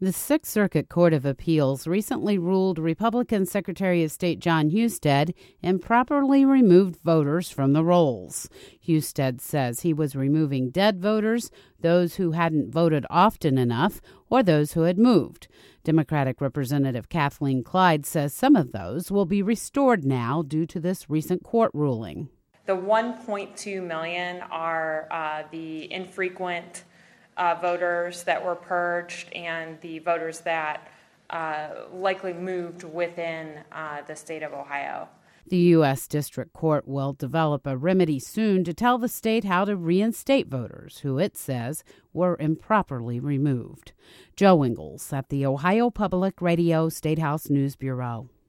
The Sixth Circuit Court of Appeals recently ruled Republican Secretary of State Jon Husted improperly removed voters from the rolls. Husted says he was removing dead voters, those who hadn't voted often enough, or those who had moved. Democratic Representative Kathleen Clyde says some of those will be restored now due to this recent court ruling. The 1.2 million are the infrequent voters that were purged and the voters that likely moved within the state of Ohio. The U.S. District Court will develop a remedy soon to tell the state how to reinstate voters who it says were improperly removed. Joe Ingles at the Ohio Public Radio Statehouse News Bureau.